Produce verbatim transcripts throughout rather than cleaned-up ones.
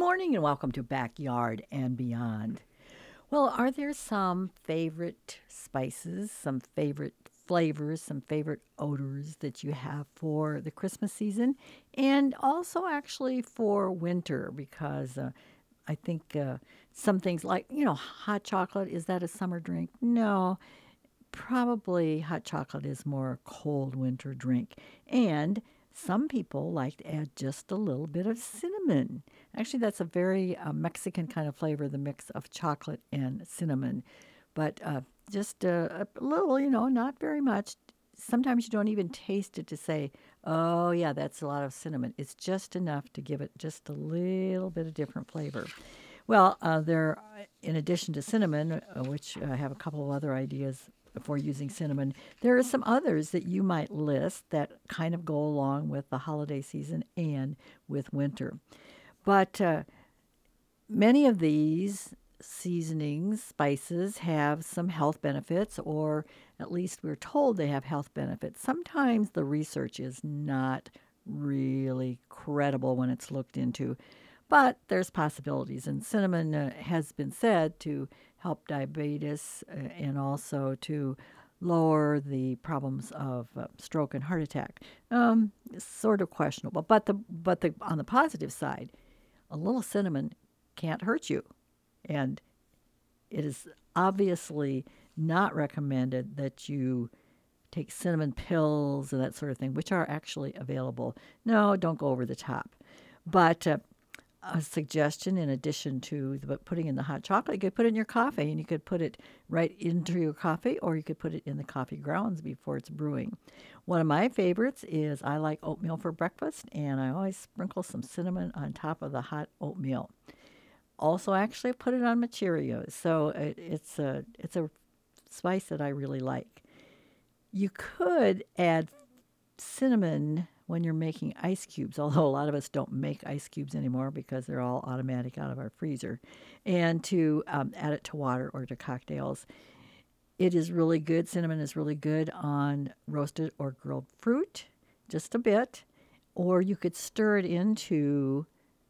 morning and welcome to Backyard and Beyond. Well, are there some favorite spices, some favorite flavors, some favorite odors that you have for the Christmas season and also actually for winter? Because uh, I think uh, some things like, you know, hot chocolate, is that a summer drink? No, probably hot chocolate is more a cold winter drink. And some people like to add just a little bit of cinnamon. Actually, that's a very uh, Mexican kind of flavor, the mix of chocolate and cinnamon. But uh, just uh, a little, you know, not very much. Sometimes you don't even taste it to say, oh, yeah, that's a lot of cinnamon. It's just enough to give it just a little bit of different flavor. Well, uh, there, in addition to cinnamon, uh, which uh, I have a couple of other ideas for using cinnamon, there are some others that you might list that kind of go along with the holiday season and with winter. But uh, many of these seasonings, spices, have some health benefits, or at least we're told they have health benefits. Sometimes the research is not really credible when it's looked into, but there's possibilities. And cinnamon uh, has been said to help diabetes uh, and also to lower the problems of uh, stroke and heart attack. Um, it's sort of questionable, but the but the on the positive side, a little cinnamon can't hurt you, and it is obviously not recommended that you take cinnamon pills and that sort of thing, which are actually available. No, don't go over the top. But uh, a suggestion in addition to the, putting in the hot chocolate, you could put it in your coffee and you could put it right into your coffee or you could put it in the coffee grounds before it's brewing. One of my favorites is I like oatmeal for breakfast and I always sprinkle some cinnamon on top of the hot oatmeal. Also, actually put it on my Cheerios. So it, it's a it's a spice that I really like. You could add cinnamon when you're making ice cubes, although a lot of us don't make ice cubes anymore because they're all automatic out of our freezer, and to um, add it to water or to cocktails. It is really good. Cinnamon is really good on roasted or grilled fruit, just a bit, or you could stir it into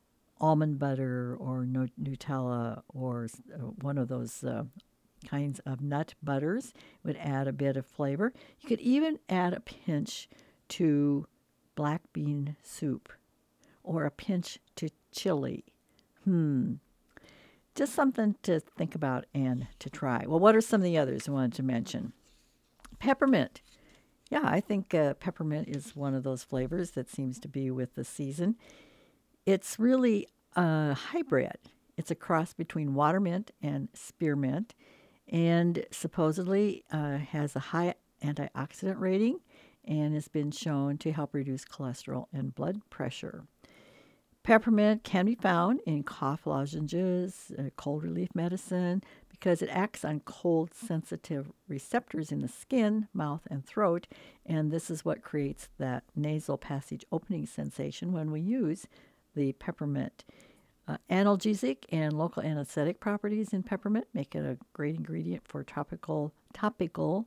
almond butter or no- Nutella or uh, one of those uh, kinds of nut butters. It would add a bit of flavor. You could even add a pinch to black bean soup or a pinch to chili. Hmm. Just something to think about and to try. Well, what are some of the others I wanted to mention? Peppermint. Yeah, I think uh, peppermint is one of those flavors that seems to be with the season. It's really a hybrid. It's a cross between watermint and spearmint, and supposedly uh, has a high antioxidant rating and has been shown to help reduce cholesterol and blood pressure. Peppermint can be found in cough lozenges, uh, cold relief medicine, because it acts on cold sensitive receptors in the skin, mouth, and throat. And this is what creates that nasal passage opening sensation when we use the peppermint. Uh, analgesic and local anesthetic properties in peppermint make it a great ingredient for topical, topical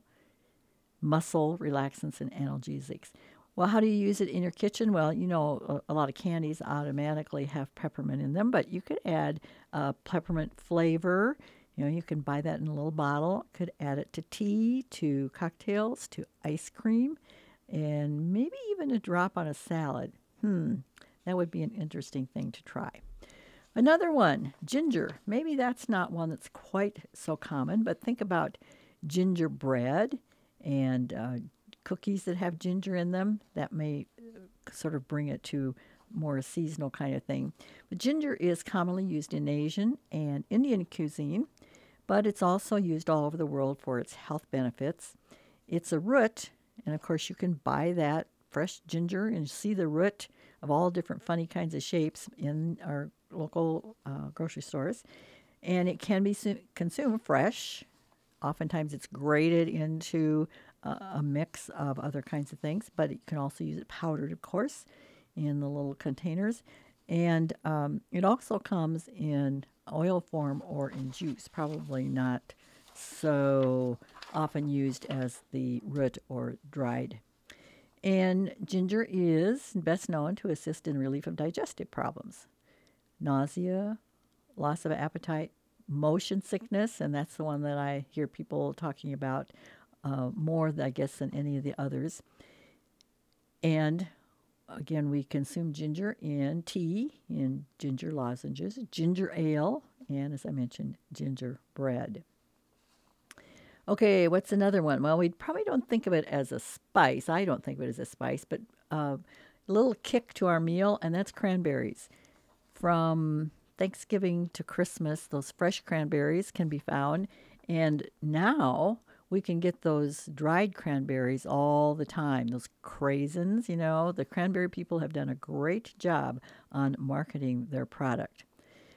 muscle relaxants and analgesics. Well, how do you use it in your kitchen? Well, you know, a, a lot of candies automatically have peppermint in them, but you could add uh, peppermint flavor. You know, you can buy that in a little bottle. Could add it to tea, to cocktails, to ice cream, and maybe even a drop on a salad. Hmm, that would be an interesting thing to try. Another one, ginger. Maybe that's not one that's quite so common, but think about gingerbread and uh, cookies that have ginger in them. That may uh, sort of bring it to more a seasonal kind of thing. But ginger is commonly used in Asian and Indian cuisine, but it's also used all over the world for its health benefits. It's a root, and of course, you can buy that fresh ginger and see the root of all different funny kinds of shapes in our local uh, grocery stores. And it can be su- consumed fresh. Oftentimes, it's grated into uh, a mix of other kinds of things, but you can also use it powdered, of course, in the little containers. And um, it also comes in oil form or in juice, probably not so often used as the root or dried. And ginger is best known to assist in relief of digestive problems. nausea, loss of appetite, motion sickness, and that's the one that I hear people talking about uh, more, I guess, than any of the others. And again, we consume ginger in tea, in ginger lozenges, ginger ale, and as I mentioned, ginger bread. Okay, what's another one? Well, we probably don't think of it as a spice. I don't think of it as a spice, but uh, a little kick to our meal, and that's cranberries. From Thanksgiving to Christmas, those fresh cranberries can be found, and now we can get those dried cranberries all the time. Those craisins, you know, the cranberry people have done a great job on marketing their product.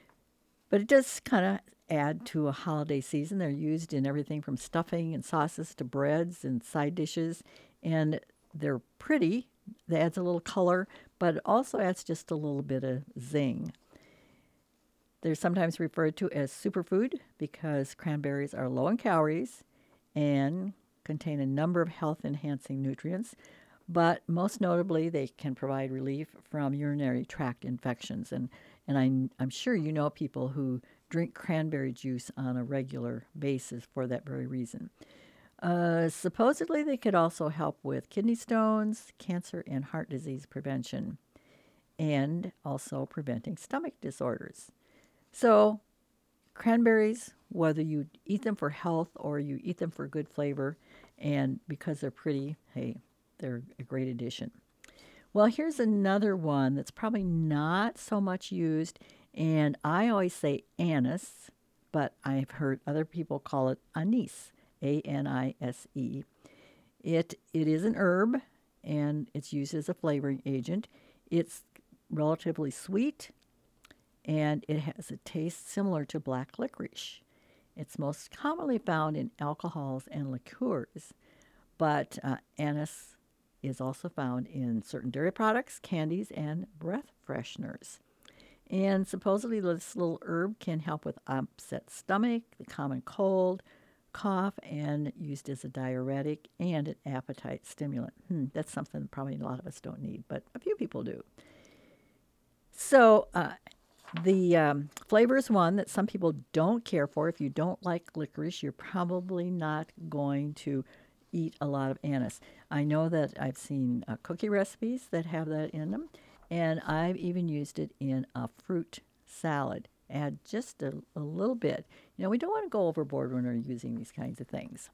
But it does kind of add to a holiday season. They're used in everything from stuffing and sauces to breads and side dishes, and they're pretty. That adds a little color, but it also adds just a little bit of zing. They're sometimes referred to as superfood because cranberries are low in calories and contain a number of health-enhancing nutrients, but most notably, they can provide relief from urinary tract infections. And, and I'm, I'm sure you know people who drink cranberry juice on a regular basis for that very reason. Uh, supposedly, they could also help with kidney stones, cancer, and heart disease prevention, and also preventing stomach disorders. So, cranberries, whether you eat them for health or you eat them for good flavor, and because they're pretty, hey, they're a great addition. Well, here's another one that's probably not so much used, and I always say anise, but I've heard other people call it anise, A N I S E. It it is an herb, and it's used as a flavoring agent. It's relatively sweet, and it has a taste similar to black licorice. It's most commonly found in alcohols and liqueurs, but uh, anise is also found in certain dairy products, candies, and breath fresheners. And supposedly, this little herb can help with upset stomach, the common cold, cough, and used as a diuretic and an appetite stimulant. Hmm, that's something probably a lot of us don't need, but a few people do. So, uh, the um, flavor is one that some people don't care for. If you don't like licorice, you're probably not going to eat a lot of anise. I know that I've seen uh, cookie recipes that have that in them, and I've even used it in a fruit salad. Add just a, a little bit. You know, we don't want to go overboard when we're using these kinds of things.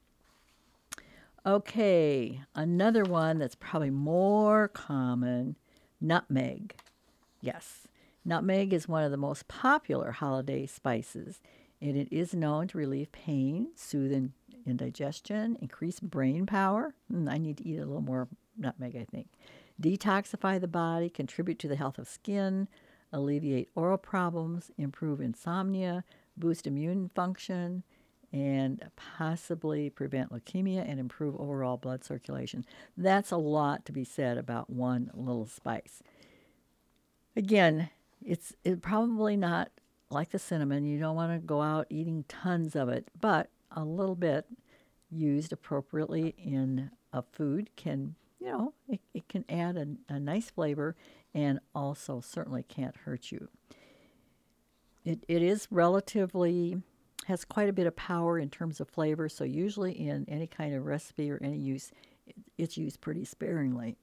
Okay, another one that's probably more common, nutmeg. Yes, nutmeg is one of the most popular holiday spices, and it is known to relieve pain, soothe indigestion, increase brain power. Mm, I need to eat a little more nutmeg, I think. Detoxify the body, contribute to the health of skin, alleviate oral problems, improve insomnia, boost immune function, and possibly prevent leukemia and improve overall blood circulation. That's a lot to be said about one little spice. Again, it's it probably not like the cinnamon. You don't want to go out eating tons of it, but a little bit used appropriately in a food can, you know, it, it can add a, a nice flavor and also certainly can't hurt you. It, it is relatively, has quite a bit of power in terms of flavor, so usually in any kind of recipe or any use, it, it's used pretty sparingly.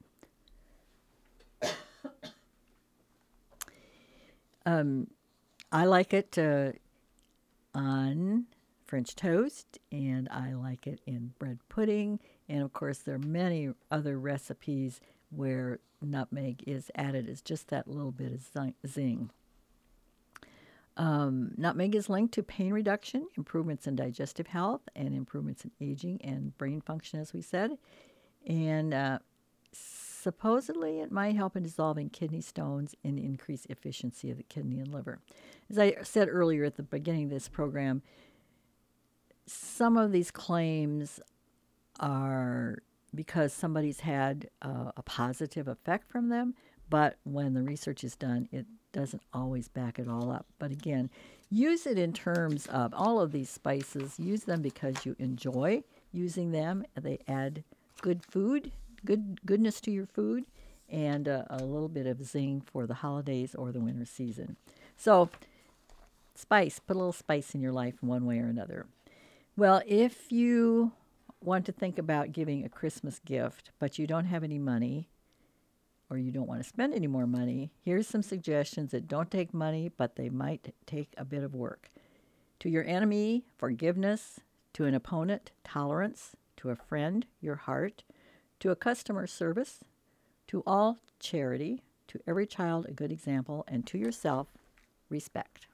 Um, I like it uh, on French toast, and I like it in bread pudding. And of course, there are many other recipes where nutmeg is added as just that little bit of zing. Um, nutmeg is linked to pain reduction, improvements in digestive health, and improvements in aging and brain function, as we said. And uh, supposedly, it might help in dissolving kidney stones and increase efficiency of the kidney and liver. As I said earlier at the beginning of this program, some of these claims are because somebody's had uh, a positive effect from them, but when the research is done, it doesn't always back it all up. But again, use it in terms of all of these spices. Use them because you enjoy using them. They add good food, good goodness to your food, and uh, a little bit of zing for the holidays or the winter season. So, spice, put a little spice in your life in one way or another. Well, if you want to think about giving a Christmas gift, but you don't have any money or you don't want to spend any more money, here's some suggestions that don't take money, but they might take a bit of work. To your enemy, forgiveness. To an opponent, tolerance. To a friend, your heart. To a customer, service. To all, charity. To every child, a good example. And to yourself, respect.